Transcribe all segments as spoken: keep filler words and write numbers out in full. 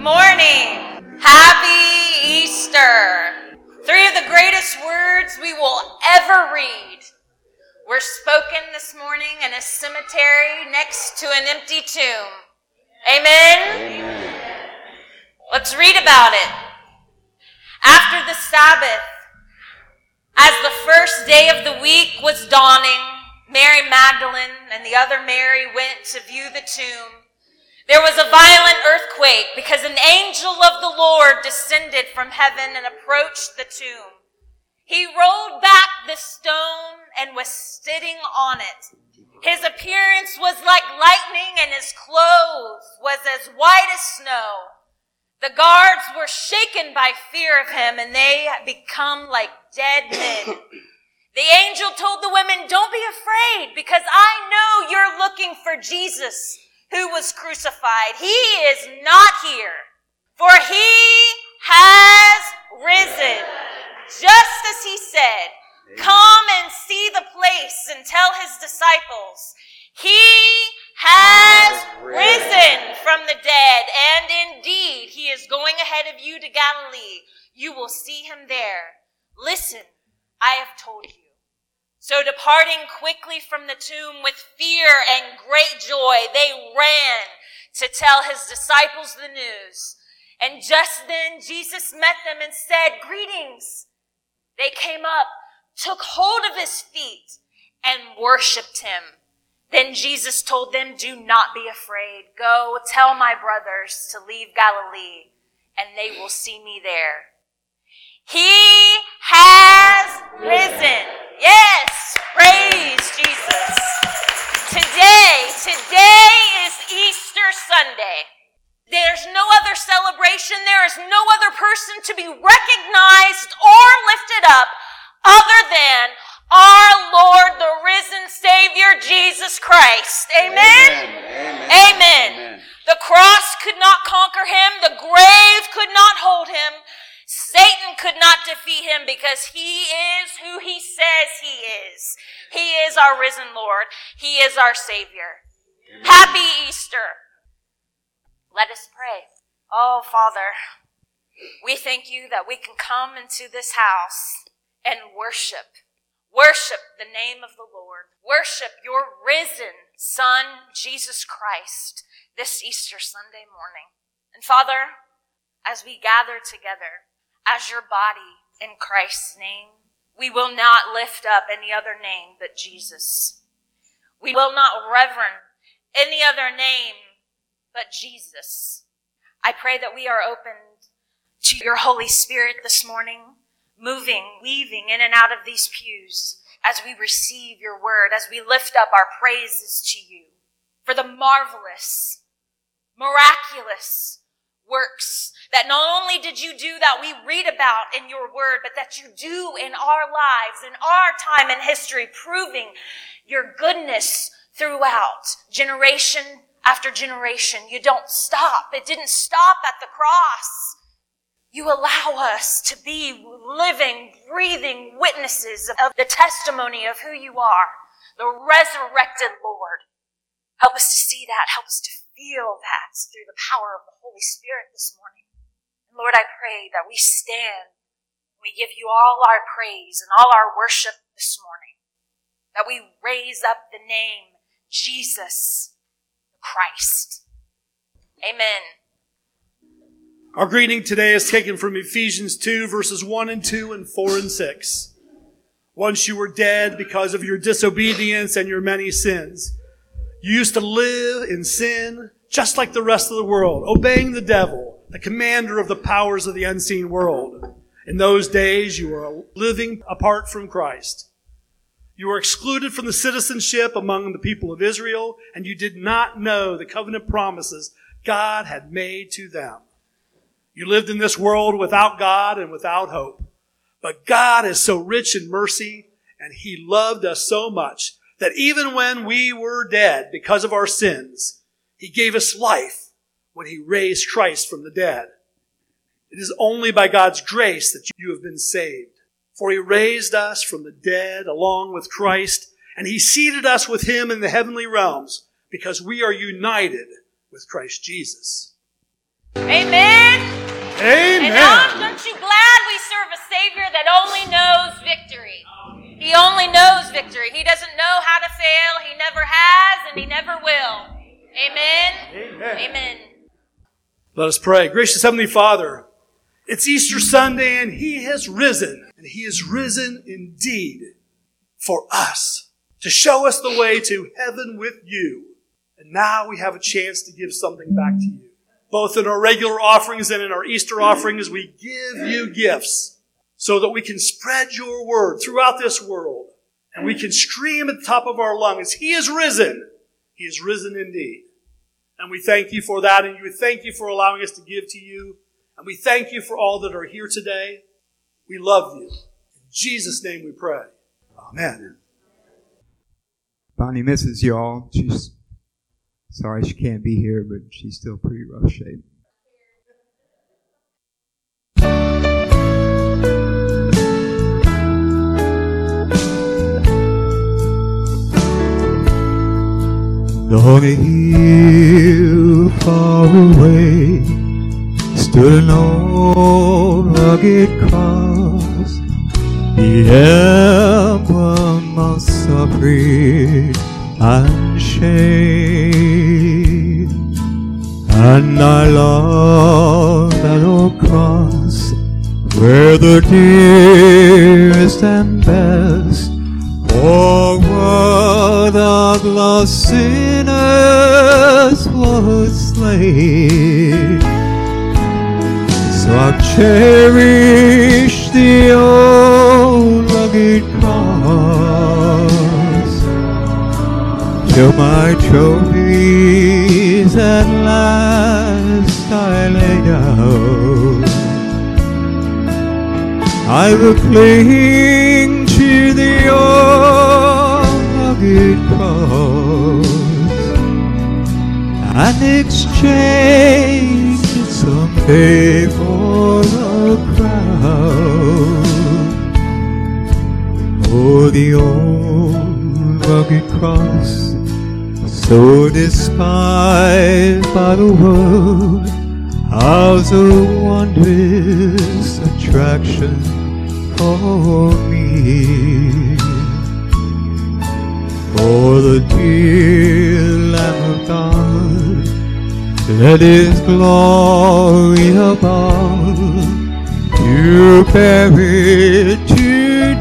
Good morning. Happy Easter. Three of the greatest words we will ever read were spoken this morning in a cemetery next to an empty tomb. Amen? Amen. Let's read about it. After the Sabbath, as the first day of the week was dawning, Mary Magdalene and the other Mary went to view the tomb. There was a violent earthquake because an angel of the Lord descended from heaven and approached the tomb. He rolled back the stone and was sitting on it. His appearance was like lightning and his clothes was as white as snow. The guards were shaken by fear of him and they had become like dead men. The angel told the women, "Don't be afraid because I know you're looking for Jesus who was crucified. He is not here, for he has risen, just as he said. Come and see the place and tell his disciples, he has risen from the dead, and indeed he is going ahead of you to Galilee. You will see him there. Listen, I have told you." So departing quickly from the tomb with fear and great joy, they ran to tell his disciples the news. And just then Jesus met them and said, "Greetings." They came up, took hold of his feet, and worshiped him. Then Jesus told them, "Do not be afraid. Go tell my brothers to leave Galilee, and they will see me there. He has risen." Yes, praise Jesus. Today, today is Easter Sunday. There's no other celebration. There is no other person to be recognized or lifted up other than our Lord, the risen Savior, Jesus Christ. Amen? Amen. Amen. Amen. Amen. The cross could not conquer him. The grave could not hold him. Satan could not defeat him because he is who he says he is. He is our risen Lord. He is our Savior. Amen. Happy Easter. Let us pray. Oh, Father, we thank you that we can come into this house and worship. Worship the name of the Lord. Worship your risen Son, Jesus Christ, this Easter Sunday morning. And Father, as we gather together as your body in Christ's name, we will not lift up any other name but Jesus. We will not reverence any other name but Jesus. I pray that we are open to your Holy Spirit this morning, moving, weaving in and out of these pews as we receive your word, as we lift up our praises to you for the marvelous, miraculous works that not only did you do that we read about in your word, but that you do in our lives, in our time in history, proving your goodness throughout generation after generation. You don't stop. It didn't stop at the cross. You allow us to be living, breathing witnesses of the testimony of who you are, the resurrected Lord. Help us to see that. Help us to feel that through the power of the Holy Spirit this morning. And Lord, I pray that we stand, we give you all our praise and all our worship this morning, that we raise up the name Jesus Christ. Amen. Our greeting today is taken from Ephesians two, verses one and two and four and six. Once you were dead because of your disobedience and your many sins. You used to live in sin just like the rest of the world, obeying the devil, the commander of the powers of the unseen world. In those days, you were living apart from Christ. You were excluded from the citizenship among the people of Israel, and you did not know the covenant promises God had made to them. You lived in this world without God and without hope. But God is so rich in mercy, and he loved us so much that even when we were dead because of our sins, he gave us life when he raised Christ from the dead. It is only by God's grace that you have been saved. For he raised us from the dead along with Christ, and he seated us with him in the heavenly realms because we are united with Christ Jesus. Amen. Savior that only knows victory. He only knows victory. He doesn't know how to fail. He never has, and he never will. Amen. Amen. Amen. Let us pray. Gracious Heavenly Father, it's Easter Sunday and He has risen. And He is risen indeed for us, to show us the way to heaven with you. And now we have a chance to give something back to you. Both in our regular offerings and in our Easter offerings, we give you gifts so that we can spread your word throughout this world. And we can scream at the top of our lungs, He is risen. He is risen indeed. And we thank you for that, and we thank you for allowing us to give to you. And we thank you for all that are here today. We love you. In Jesus' name we pray. Amen. Bonnie misses y'all. She's sorry she can't be here, but she's still pretty rough shape. On a hill far away stood an old rugged cross, the emblem of suffering and shame. And I love that old cross, where the dearest and best for what of lost sinners was slain. So I've cherished the old rugged cross till my trophies at last I lay down. I will cling to the old rugged cross and exchange it someday for a crown. Oh, the old rugged cross, so despised by the world, how's a wondrous attraction for me. For the dear Lamb of God, let His glory above, to bear it to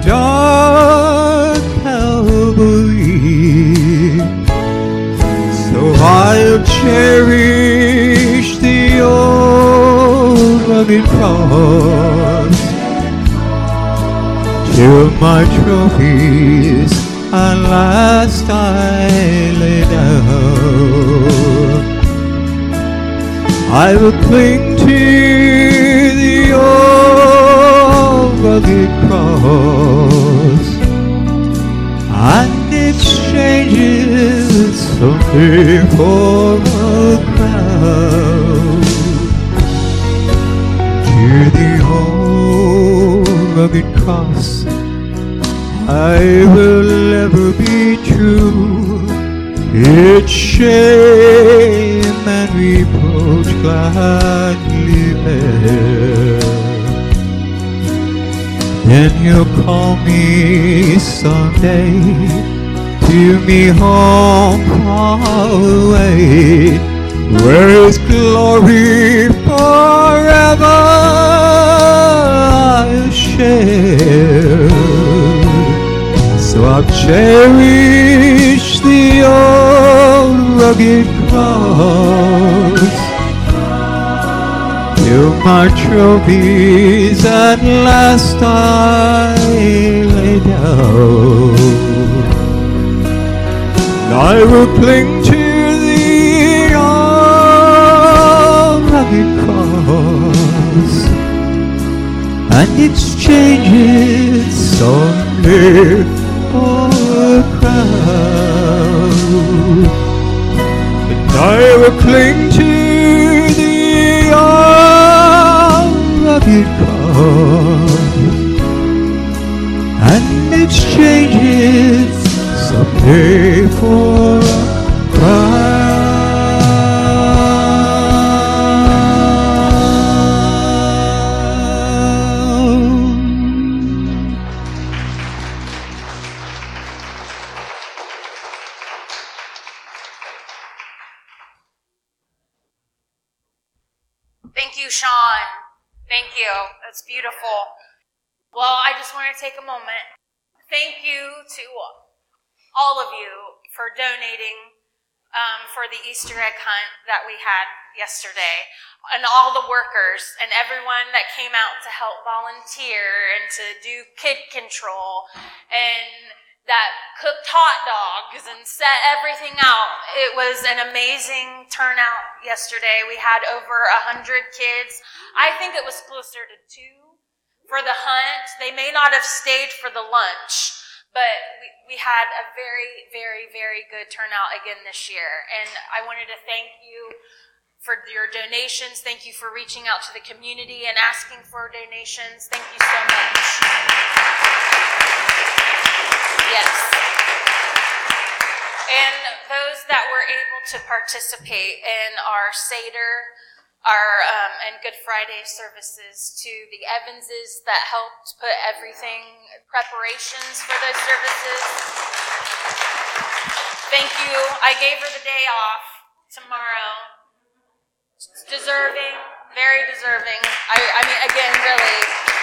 dark Calvary. So I'll cherish the old rugged cross till my trophies at last I lay down. I will cling to the old rugged cross and exchange it someday for a crown. To the old rugged cross I will ever be true, its shame and reproach gladly bear. Then He'll call me someday to me home far away, where His glory forever I'll share. So I've cherished the old rugged cross till my trophies at last I lay down. I will cling to the old rugged cross and exchange it someday for a crown. And I will cling to the old rugged cross and exchange it someday for a crown. Thank you, Sean. Thank you. That's beautiful. Well, I just want to take a moment. Thank you to all of you for donating um, for the Easter egg hunt that we had yesterday, and all the workers and everyone that came out to help volunteer and to do kid control and that cooked hot dogs and set everything out. It was an amazing turnout yesterday. We had over a hundred kids. I think it was closer to two for the hunt. They may not have stayed for the lunch, but we, we had a very, very, very good turnout again this year. And I wanted to thank you for your donations. Thank you for reaching out to the community and asking for donations. Thank you so much. Yes. And those that were able to participate in our Seder, our um, and Good Friday services, to the Evanses that helped put everything, preparations for those services. Thank you. I gave her the day off tomorrow. Deserving, very deserving. I, I mean, again, really,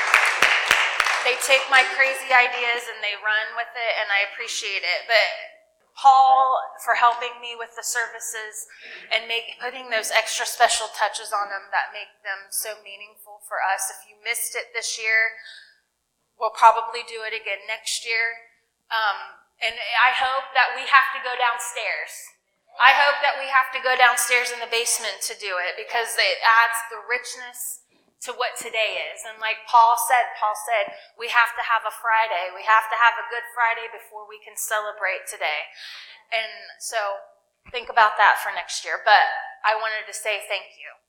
they take my crazy ideas and they run with it, and I appreciate it. But Paul for helping me with the services and make, putting those extra special touches on them that make them so meaningful for us. If you missed it this year, we'll probably do it again next year. Um, and I hope that we have to go downstairs. I hope that we have to go downstairs in the basement to do it, because it adds the richness to what today is. And like Paul said, Paul said, we have to have a Friday. We have to have a Good Friday before we can celebrate today. And so think about that for next year. But I wanted to say thank you.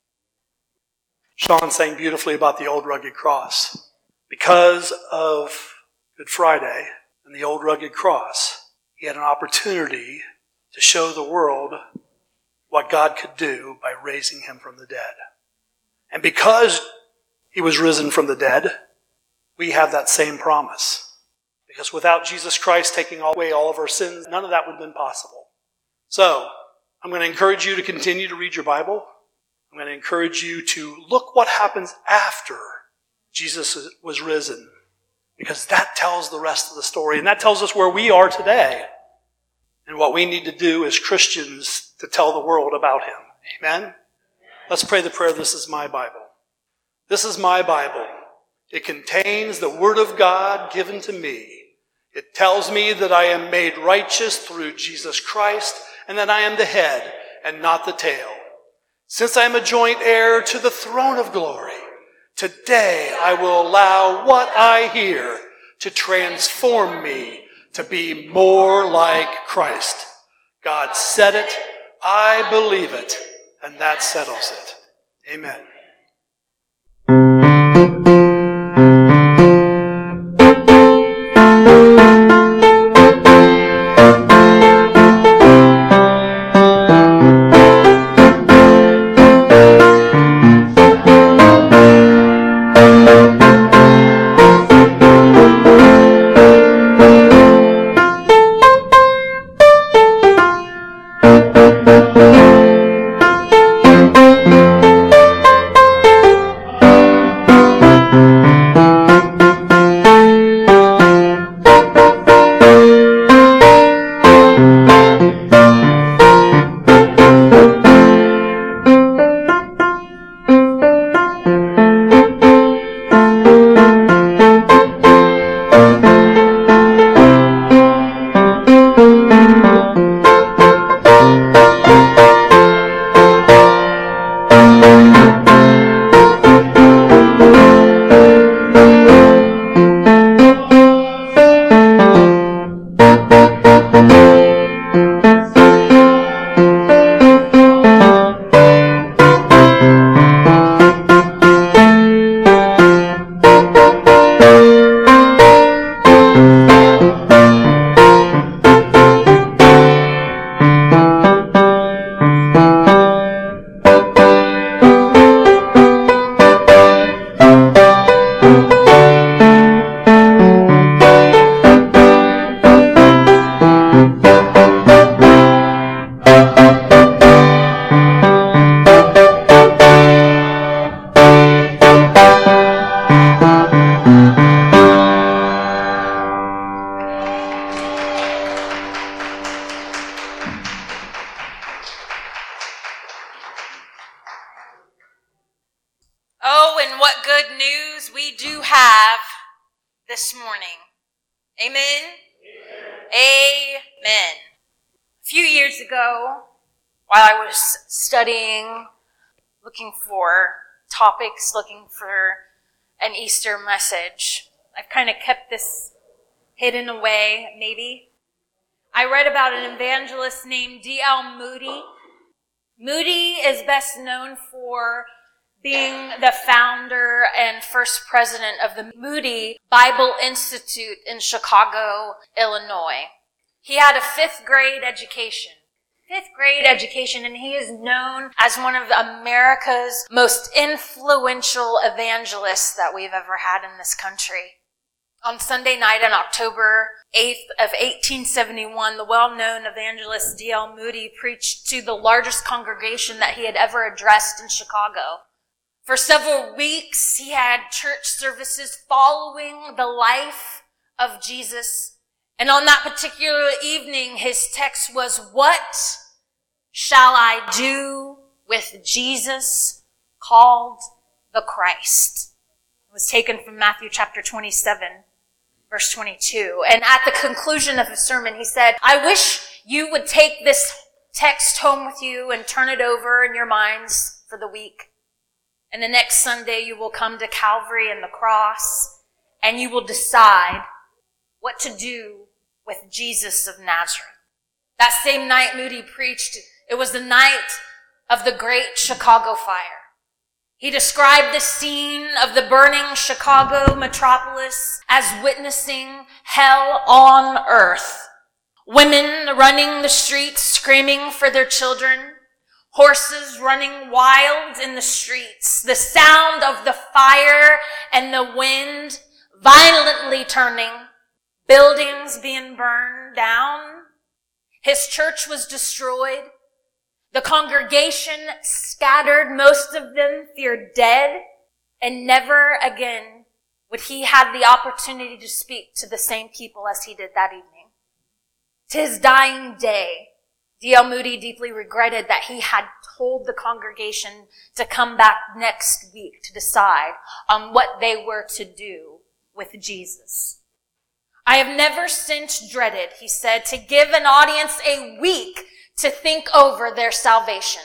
Sean sang beautifully about the old rugged cross. Because of Good Friday and the old rugged cross, he had an opportunity to show the world what God could do by raising him from the dead. And because he was risen from the dead, we have that same promise. Because without Jesus Christ taking away all of our sins, none of that would have been possible. So, I'm going to encourage you to continue to read your Bible. I'm going to encourage you to look what happens after Jesus was risen. Because that tells the rest of the story, and that tells us where we are today. And what we need to do as Christians to tell the world about him. Amen? Let's pray the prayer, "This is my Bible." This is my Bible. It contains the Word of God given to me. It tells me that I am made righteous through Jesus Christ, and that I am the head and not the tail. Since I am a joint heir to the throne of glory, today I will allow what I hear to transform me to be more like Christ. God said it, I believe it, and that settles it. Amen. and what good news we do have this morning. Amen? Amen. Amen. A few years ago, while I was studying, looking for topics, looking for an Easter message, I've kind of kept this hidden away, maybe. I read about an evangelist named D L Moody. Moody is best known for being the founder and first president of the Moody Bible Institute in Chicago, Illinois. He had a fifth grade education. Fifth grade education, and he is known as one of America's most influential evangelists that we've ever had in this country. On Sunday night on October eighth of eighteen seventy-one, the well-known evangelist D L Moody preached to the largest congregation that he had ever addressed in Chicago. For several weeks, he had church services following the life of Jesus. And on that particular evening, his text was, "What shall I do with Jesus called the Christ?" It was taken from Matthew chapter twenty-seven, verse twenty-two. And at the conclusion of his sermon, he said, "I wish you would take this text home with you and turn it over in your minds for the week. And the next Sunday, you will come to Calvary and the cross, and you will decide what to do with Jesus of Nazareth." That same night Moody preached, it was the night of the Great Chicago Fire. He described the scene of the burning Chicago metropolis as witnessing hell on earth. Women running the streets screaming for their children. Horses running wild in the streets. The sound of the fire and the wind violently turning. Buildings being burned down. His church was destroyed. The congregation scattered, most of them feared dead, and never again would he have the opportunity to speak to the same people as he did that evening. To his dying day, D L Moody deeply regretted that he had told the congregation to come back next week to decide on what they were to do with Jesus. "I have never since dreaded," he said, "to give an audience a week to think over their salvation.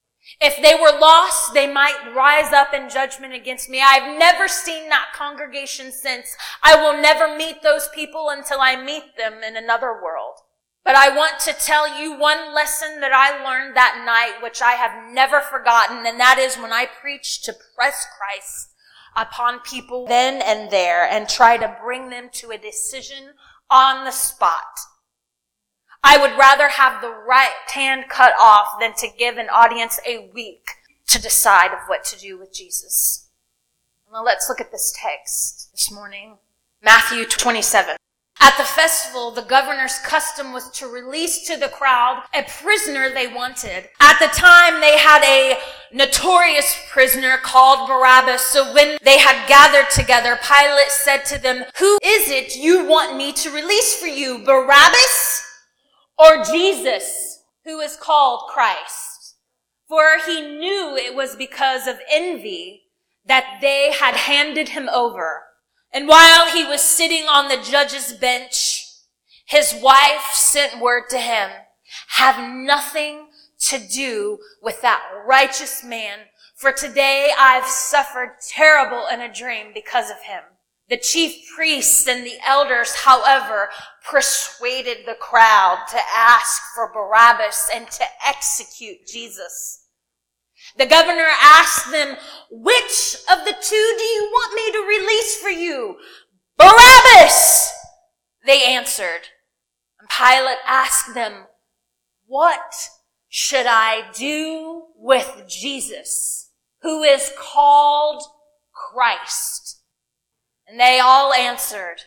If they were lost, they might rise up in judgment against me. I've never seen that congregation since. I will never meet those people until I meet them in another world. But I want to tell you one lesson that I learned that night, which I have never forgotten, and that is when I preached to press Christ upon people then and there and try to bring them to a decision on the spot. I would rather have the right hand cut off than to give an audience a week to decide of what to do with Jesus." Now let's look at this text this morning. Matthew twenty-seven. At the festival, the governor's custom was to release to the crowd a prisoner they wanted. At the time, they had a notorious prisoner called Barabbas. So when they had gathered together, Pilate said to them, "Who is it you want me to release for you, Barabbas or Jesus, who is called Christ?" For he knew it was because of envy that they had handed him over. And while he was sitting on the judge's bench, his wife sent word to him, "Have nothing to do with that righteous man, for today I've suffered terrible in a dream because of him." The chief priests and the elders, however, persuaded the crowd to ask for Barabbas and to execute Jesus. The governor asked them, "Which of the two do you want me to release for you?" "Barabbas," they answered. And Pilate asked them, "What should I do with Jesus, who is called Christ?" And they all answered,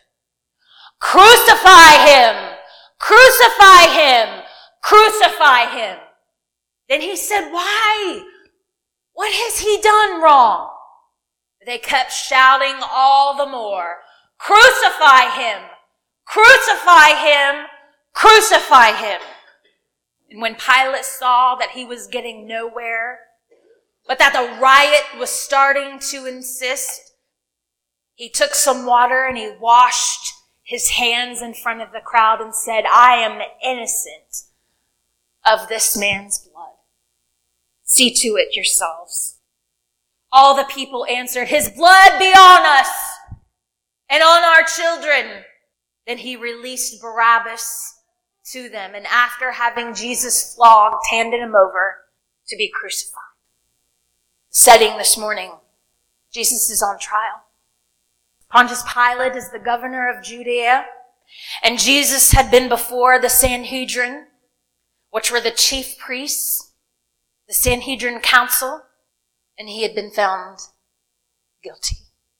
"Crucify him! Crucify him! Crucify him!" Then he said, "Why? What has he done wrong?" They kept shouting all the more, "Crucify him! Crucify him! Crucify him!" And when Pilate saw that he was getting nowhere, but that the riot was starting to insist, he took some water and he washed his hands in front of the crowd and said, I am innocent of this man's blood. See to it yourselves. All the people answered, his blood be on us and on our children. Then he released Barabbas to them, and after having Jesus flogged, handed him over to be crucified. Setting this morning, Jesus is on trial. Pontius Pilate is the governor of Judea, and Jesus had been before the Sanhedrin, which were the chief priests, the Sanhedrin council, and he had been found guilty.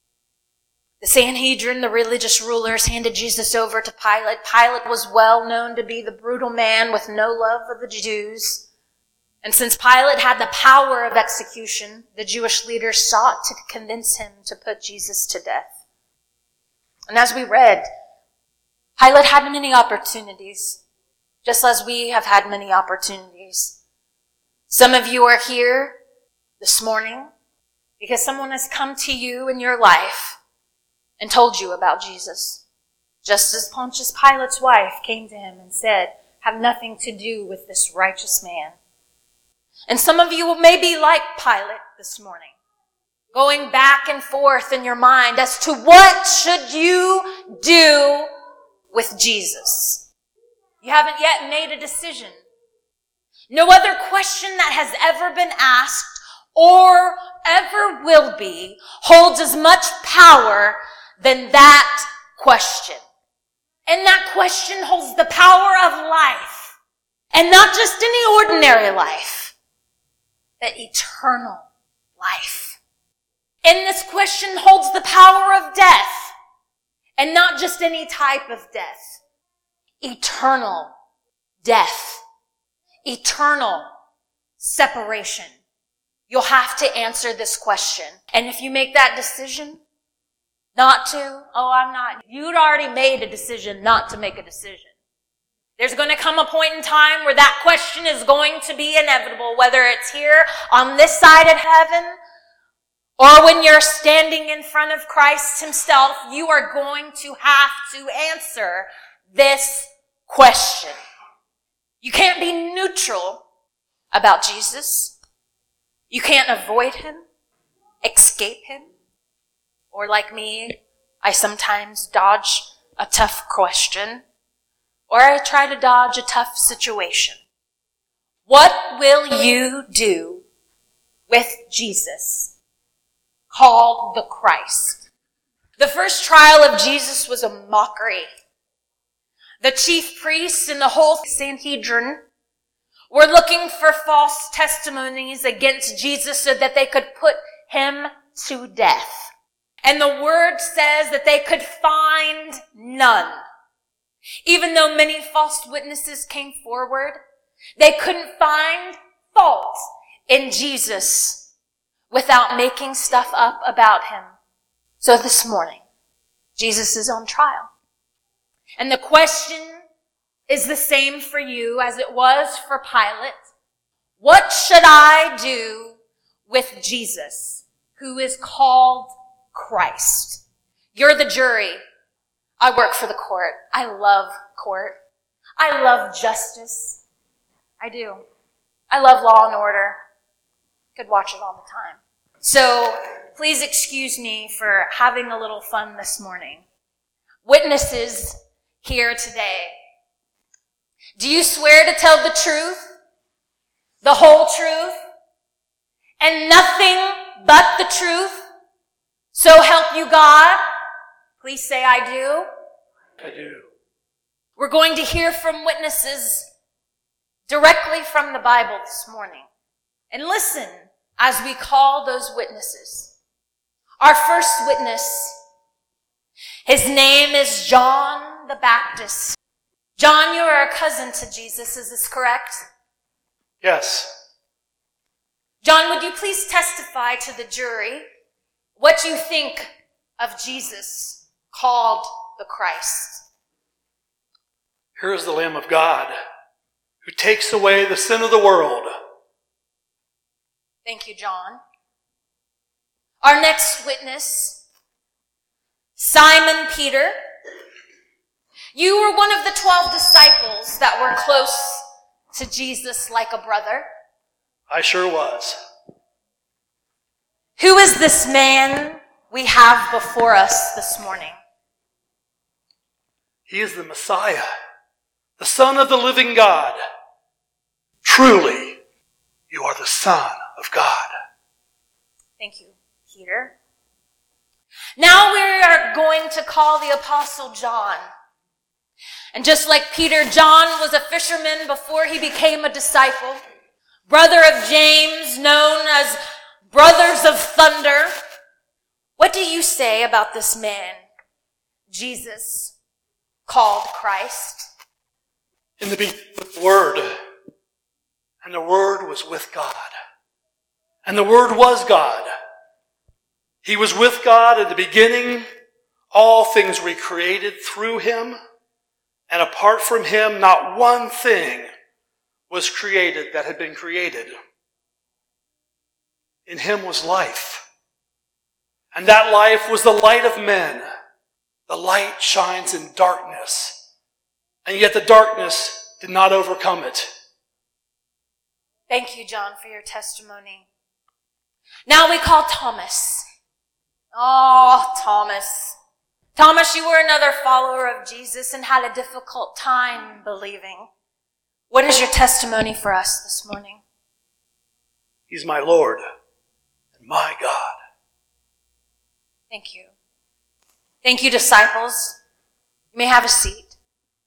The Sanhedrin, the religious rulers, handed Jesus over to Pilate. Pilate was well known to be the brutal man with no love of the Jews. And since Pilate had the power of execution, the Jewish leaders sought to convince him to put Jesus to death. And as we read, Pilate had many opportunities, just as we have had many opportunities. Some of you are here this morning because someone has come to you in your life and told you about Jesus, just as Pontius Pilate's wife came to him and said, have nothing to do with this righteous man. And some of you may be like Pilate this morning, going back and forth in your mind as to what should you do with Jesus. You haven't yet made a decision. No other question that has ever been asked or ever will be holds as much power than that question. And that question holds the power of life. And not just any ordinary life, but eternal life. And this question holds the power of death. And not just any type of death. Eternal death. Eternal separation. You'll have to answer this question. And if you make that decision not to, oh, I'm not. You'd already made a decision not to make a decision. There's going to come a point in time where that question is going to be inevitable, whether it's here on this side of heaven or when you're standing in front of Christ himself. You are going to have to answer this question. You can't be neutral about Jesus. You can't avoid him, escape him. Or like me, I sometimes dodge a tough question, or I try to dodge a tough situation. What will you do with Jesus, called the Christ? The first trial of Jesus was a mockery. The chief priests and the whole Sanhedrin were looking for false testimonies against Jesus so that they could put him to death. And the word says that they could find none. Even though many false witnesses came forward, they couldn't find fault in Jesus without making stuff up about him. So this morning, Jesus is on trial. And the question is the same for you as it was for Pilate. What should I do with Jesus, who is called Christ? You're the jury. I work for the court. I love court. I love justice. I do. I love Law and Order. Could watch it all the time. So please excuse me for having a little fun this morning. Witnesses here today, do you swear to tell the truth, the whole truth, and nothing but the truth? So help you God? Please say I do. I do. We're going to hear from witnesses directly from the Bible this morning. And listen as we call those witnesses. Our first witness, his name is John the Baptist. John, you are a cousin to Jesus, is this correct? Yes. John, would you please testify to the jury what you think of Jesus, called the Christ? Here is the Lamb of God who takes away the sin of the world. Thank you, John. Our next witness, Simon Peter. You were one of the twelve disciples that were close to Jesus like a brother. I sure was. Who is this man we have before us this morning? He is the Messiah, the Son of the living God. Truly, you are the Son of God. Thank you, Peter. Now we are going to call the Apostle John. And just like Peter, John was a fisherman before he became a disciple, brother of James, known as Brothers of Thunder. What do you say about this man, Jesus, called Christ? In the beginning was the Word, and the Word was with God, and the Word was God. He was with God at the beginning. All things were created through him, and apart from him, not one thing was created that had been created. In him was life, and that life was the light of men. The light shines in darkness, and yet the darkness did not overcome it. Thank you, John, for your testimony. Now we call Thomas. Oh, Thomas. Thomas, you were another follower of Jesus and had a difficult time believing. What is your testimony for us this morning? He's my Lord and my God. Thank you. Thank you, disciples. You may have a seat.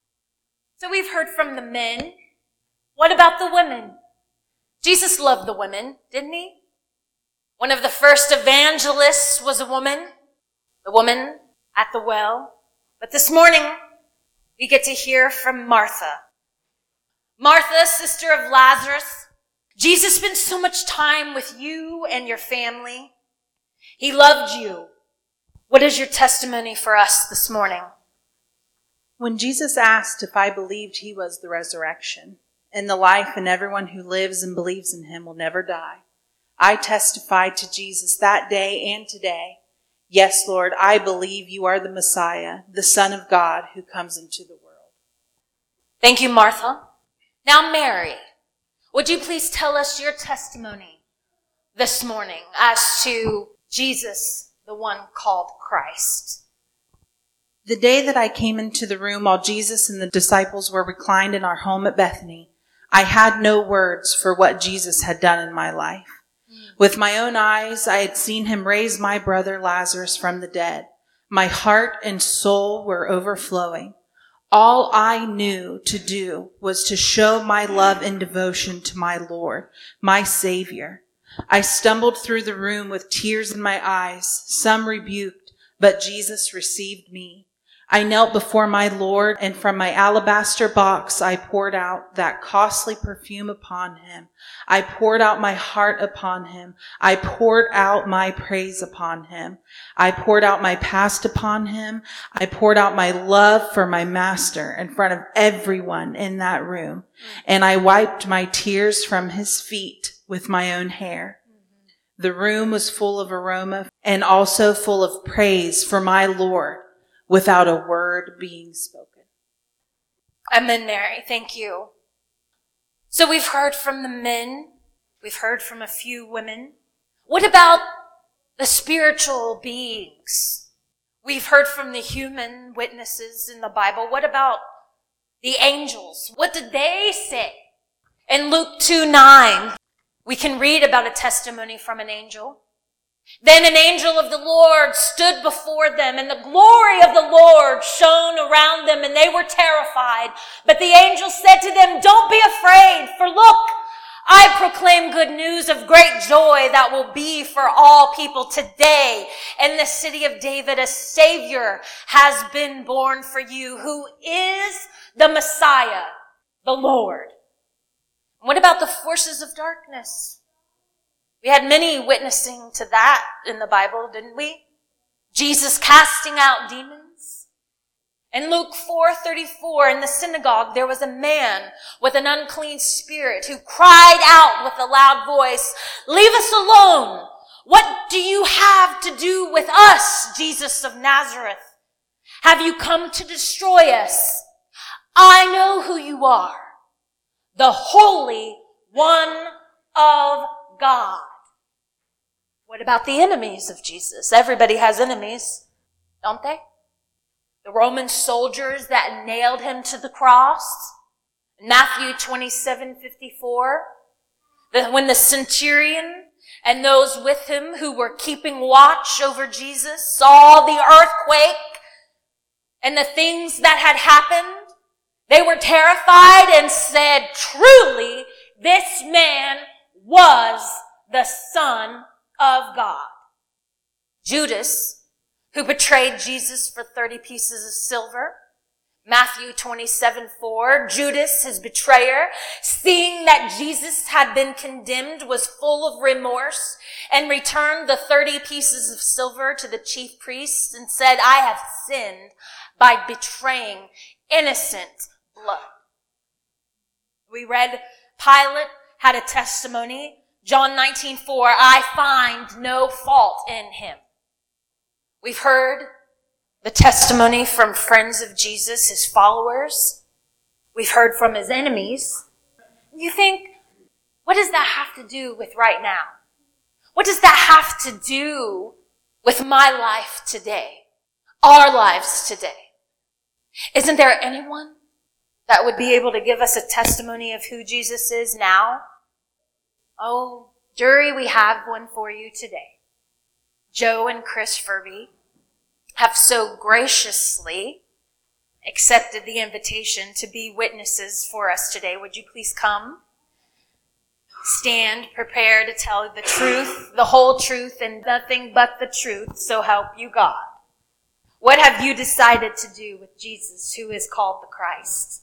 So we've heard from the men. What about the women? Jesus loved the women, didn't he? One of the first evangelists was a woman, the woman at the well. But this morning, we get to hear from Martha. Martha, sister of Lazarus. Jesus spent so much time with you and your family. He loved you. What is your testimony for us this morning? When Jesus asked if I believed he was the resurrection and the life, and everyone who lives and believes in him will never die, I testified to Jesus that day and today, yes, Lord, I believe you are the Messiah, the Son of God who comes into the world. Thank you, Martha. Now, Mary, would you please tell us your testimony this morning as to Jesus, the one called Christ? The day that I came into the room while Jesus and the disciples were reclined in our home at Bethany, I had no words for what Jesus had done in my life. With my own eyes, I had seen him raise my brother Lazarus from the dead. My heart and soul were overflowing. All I knew to do was to show my love and devotion to my Lord, my Savior. I stumbled through the room with tears in my eyes, some rebuked, but Jesus received me. I knelt before my Lord, and from my alabaster box I poured out that costly perfume upon him. I poured out my heart upon him. I poured out my praise upon him. I poured out my past upon him. I poured out my love for my master in front of everyone in that room. And I wiped my tears from his feet with my own hair. The room was full of aroma and also full of praise for my Lord, without a word being spoken. Amen, Mary. Thank you. So we've heard from the men. We've heard from a few women. What about the spiritual beings? We've heard from the human witnesses in the Bible. What about the angels? What did they say? In Luke two nine, we can read about a testimony from an angel. Then an angel of the Lord stood before them, and the glory of the Lord shone around them, and they were terrified. But the angel said to them, "Don't be afraid, for look, I proclaim good news of great joy that will be for all people. Today, in the city of David, a Savior has been born for you, who is the Messiah, the Lord." What about the forces of darkness? We had many witnessing to that in the Bible, didn't we? Jesus casting out demons. In Luke four thirty-four, in the synagogue, there was a man with an unclean spirit who cried out with a loud voice, "Leave us alone! What do you have to do with us, Jesus of Nazareth? Have you come to destroy us? I know who you are, the Holy One of God." What about the enemies of Jesus? Everybody has enemies, don't they? The Roman soldiers that nailed him to the cross. Matthew twenty-seven fifty-four. The, when the centurion and those with him who were keeping watch over Jesus saw the earthquake and the things that had happened, they were terrified and said, "Truly, this man was the Son of God." Judas, who betrayed Jesus for thirty pieces of silver. Matthew twenty-seven four, Judas, his betrayer, seeing that Jesus had been condemned, was full of remorse and returned the thirty pieces of silver to the chief priests and said, "I have sinned by betraying innocent blood." We read Pilate had a testimony. John nineteen four, "I find no fault in him." We've heard the testimony from friends of Jesus, his followers. We've heard from his enemies. You think, what does that have to do with right now? What does that have to do with my life today? Our lives today? Isn't there anyone that would be able to give us a testimony of who Jesus is now? Oh, jury, we have one for you today. Joe and Chris Furby have so graciously accepted the invitation to be witnesses for us today. Would you please come? Stand, prepare to tell the truth, the whole truth, and nothing but the truth, so help you God. What have you decided to do with Jesus, who is called the Christ?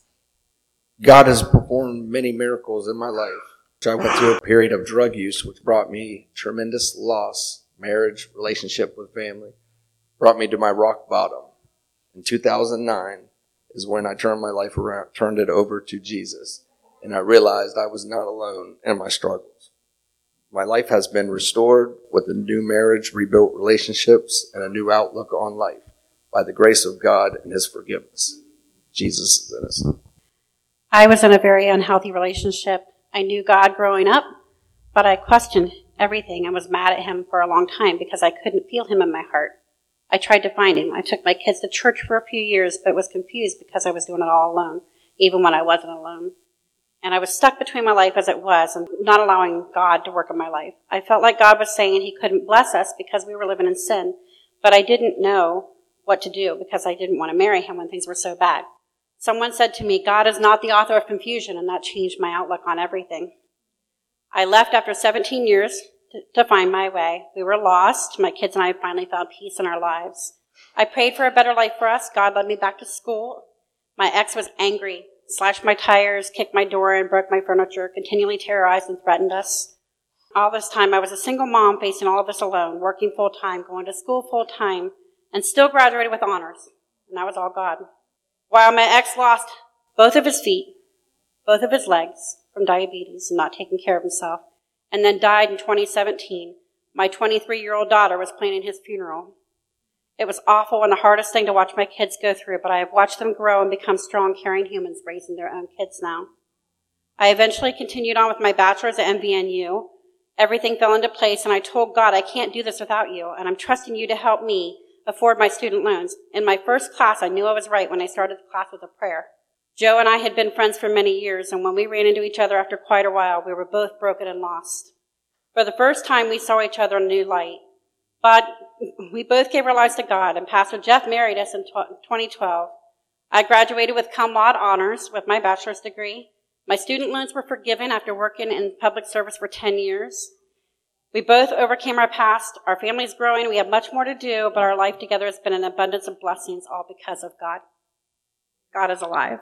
God has performed many miracles in my life. I went through a period of drug use, which brought me tremendous loss, marriage, relationship with family, brought me to my rock bottom. In two thousand nine is when I turned my life around, turned it over to Jesus, and I realized I was not alone in my struggles. My life has been restored with a new marriage, rebuilt relationships, and a new outlook on life by the grace of God and his forgiveness. Jesus is innocent. I was in a very unhealthy relationship. I knew God growing up, but I questioned everything and was mad at him for a long time because I couldn't feel him in my heart. I tried to find him. I took my kids to church for a few years, but was confused because I was doing it all alone, even when I wasn't alone. And I was stuck between my life as it was and not allowing God to work in my life. I felt like God was saying he couldn't bless us because we were living in sin, but I didn't know what to do because I didn't want to marry him when things were so bad. Someone said to me, God is not the author of confusion, and that changed my outlook on everything. I left after seventeen years to, to find my way. We were lost. My kids and I finally found peace in our lives. I prayed for a better life for us. God led me back to school. My ex was angry, slashed my tires, kicked my door in, broke my furniture, continually terrorized and threatened us. All this time, I was a single mom facing all of this alone, working full-time, going to school full-time, and still graduated with honors. And that was all God. While my ex lost both of his feet, both of his legs from diabetes and not taking care of himself, and then died in twenty seventeen, my twenty-three-year-old daughter was planning his funeral. It was awful and the hardest thing to watch my kids go through, but I have watched them grow and become strong, caring humans raising their own kids now. I eventually continued on with my bachelor's at M V N U. Everything fell into place, and I told God, I can't do this without you, and I'm trusting you to help me afford my student loans. In my first class, I knew I was right when I started the class with a prayer. Joe and I had been friends for many years, and when we ran into each other after quite a while, we were both broken and lost. For the first time, we saw each other in a new light. But we both gave our lives to God, and Pastor Jeff married us in twenty twelve. I graduated with cum laude honors with my bachelor's degree. My student loans were forgiven after working in public service for ten years. We both overcame our past. Our family's growing. We have much more to do, but our life together has been an abundance of blessings, all because of God. God is alive.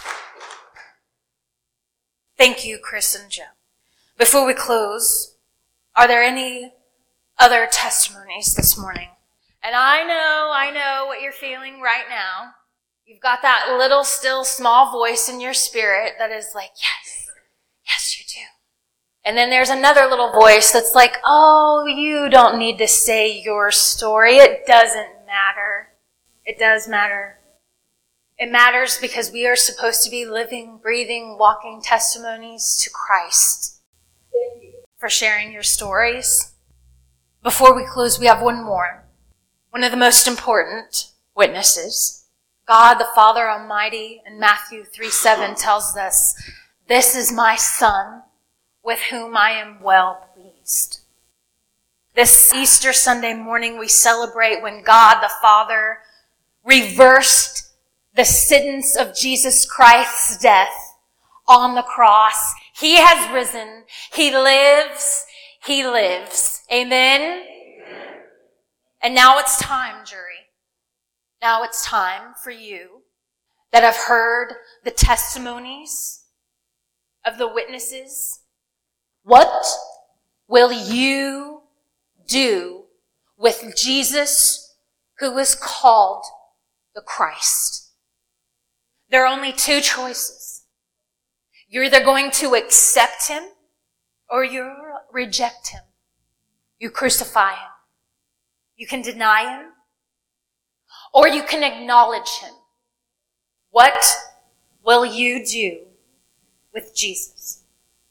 Thank you, Chris and Joe. Before we close, Are there any other testimonies this morning? And I know, I know what you're feeling right now. You've got that little, still, small voice in your spirit that is like, yes, yes, you do. And then there's another little voice that's like, oh, you don't need to say your story. It doesn't matter. It does matter. It matters because we are supposed to be living, breathing, walking testimonies to Christ. Thank you for sharing your stories. Before we close, we have one more. One of the most important witnesses. God, the Father Almighty, in Matthew three seven tells us, this is my Son, with whom I am well pleased. This Easter Sunday morning, we celebrate when God, the Father, reversed the sentence of Jesus Christ's death on the cross. He has risen. He lives. He lives. Amen? Amen. And now it's time, jury. Now it's time for you that have heard the testimonies of the witnesses. What will you do with Jesus, who is called the Christ? There are only two choices. You're either going to accept him or you reject him. You crucify him. You can deny him or you can acknowledge him. What will you do with Jesus?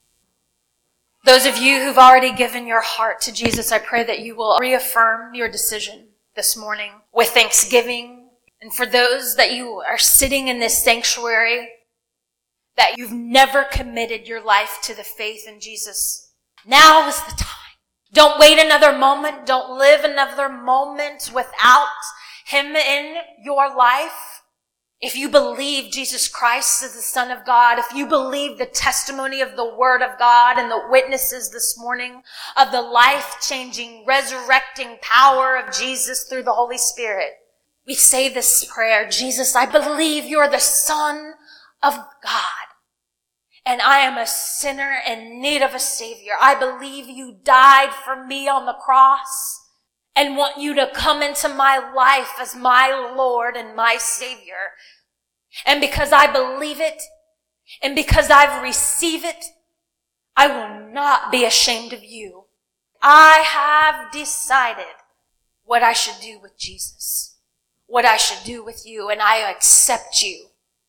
Those of you who've already given your heart to Jesus, I pray that you will reaffirm your decision this morning with thanksgiving. And for those that you are sitting in this sanctuary, that you've never committed your life to the faith in Jesus, now is the time. Don't wait another moment. Don't live another moment without him in your life. If you believe Jesus Christ is the Son of God, if you believe the testimony of the Word of God and the witnesses this morning of the life-changing, resurrecting power of Jesus through the Holy Spirit, we say this prayer, Jesus, I believe you're the Son of God, and I am a sinner in need of a Savior. I believe you died for me on the cross and want you to come into my life as my Lord and my Savior. And because I believe it, and because I've received it, I will not be ashamed of you. I have decided what I should do with Jesus, what I should do with you, and I accept you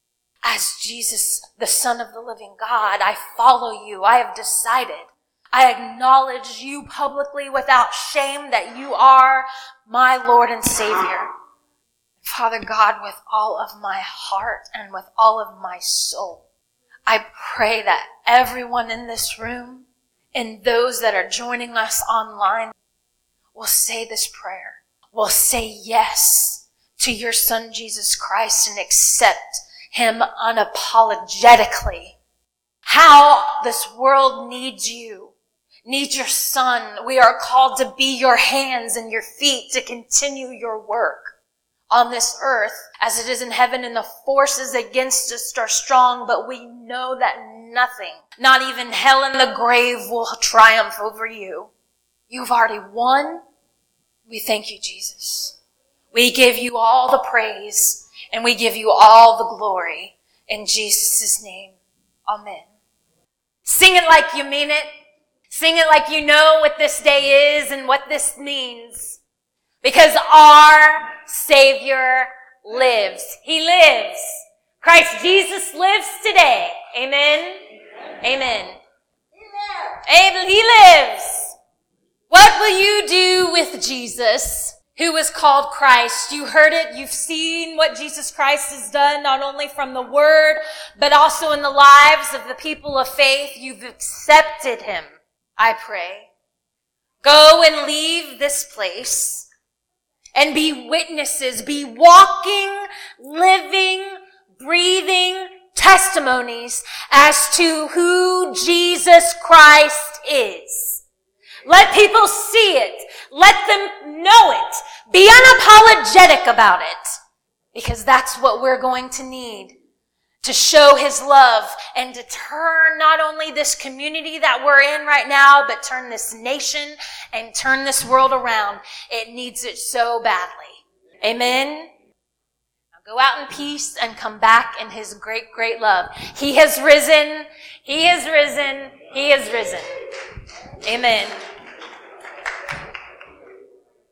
as Jesus, the Son of the living God. I follow you. I have decided. I acknowledge you publicly without shame that you are my Lord and Savior. Father God, with all of my heart and with all of my soul, I pray that everyone in this room and those that are joining us online will say this prayer, will say yes to your Son, Jesus Christ, and accept him unapologetically. How this world needs you, needs your Son. We are called to be your hands and your feet to continue your work on this earth as it is in heaven, and the forces against us are strong, but we know that nothing, not even hell and the grave, will triumph over you. You've already won. We thank you, Jesus. We give you all the praise and we give you all the glory in Jesus' name. Amen. Sing it like you mean it. Sing it like you know what this day is and what this means. Because our Savior lives. He lives. Christ Jesus lives today. Amen. Amen. Amen. He lives. What will you do with Jesus, who is called Christ? You heard it. You've seen what Jesus Christ has done, not only from the Word, but also in the lives of the people of faith. You've accepted him, I pray. Go and leave this place and be witnesses, be walking, living, breathing testimonies as to who Jesus Christ is. Let people see it. Let them know it. Be unapologetic about it. Because that's what we're going to need to show his love and to turn not only this community that we're in right now, but turn this nation and turn this world around. It needs it so badly. Amen. Now go out in peace and come back in his great, great love. He has risen. He has risen. He has risen. Amen.